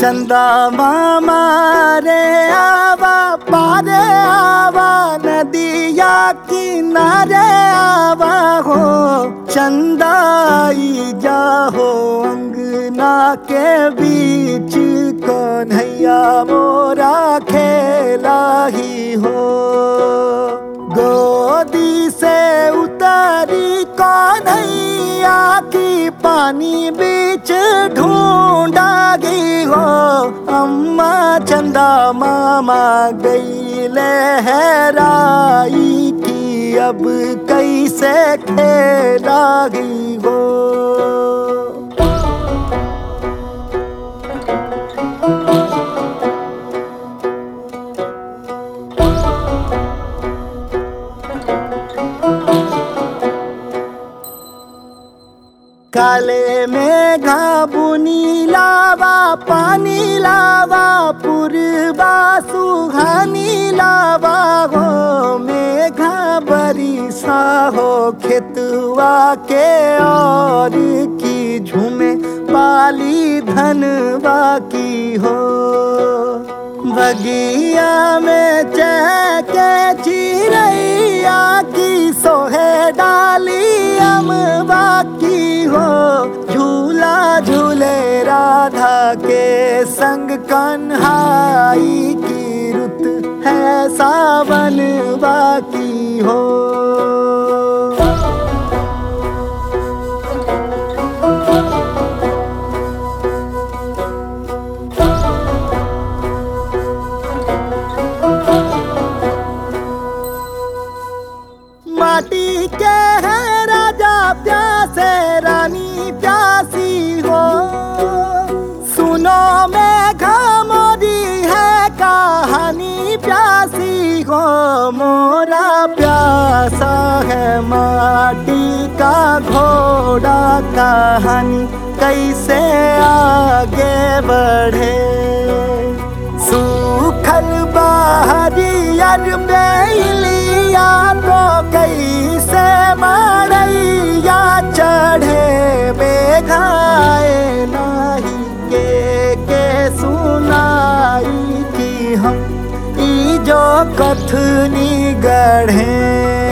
चंदा मामा रे आवा पारे आवा नदिया किनारे आवा हो चंदाई जाहो अंगना के बीच कन्हैया मोरा खेला ही हो गोदी से उतरी कन्हैया की पानी बीच ढूंढा गई हो अम्मा चंदा मामा गई लहराई की अब कैसे खेला गई हो काले मेघा बुनी लावा पानी लावा पूर्वा सुहानी लावा हो मेघा बरिसा हो खेतवा के और की झूमे पाली धनवा की हो बगिया में चहके चिड़ैया की सोहे डाली अमवा की हो झूला झूले राधा के संग कन्हाई की रुत है सावन बाकी हो माटी के है राजा प्यासे रानी प्यासी हो सुनो मेघा मोरी है कहानी प्यासी हो मोरा प्यासा है माटी का घोड़ा कहानी कैसे आगे बढ़े सूखल बहरियर बेलिया तो कैसे मड़ैया चढ़े मेघाए नाही के सुनाई कि हम ई जो कथनी गढ़े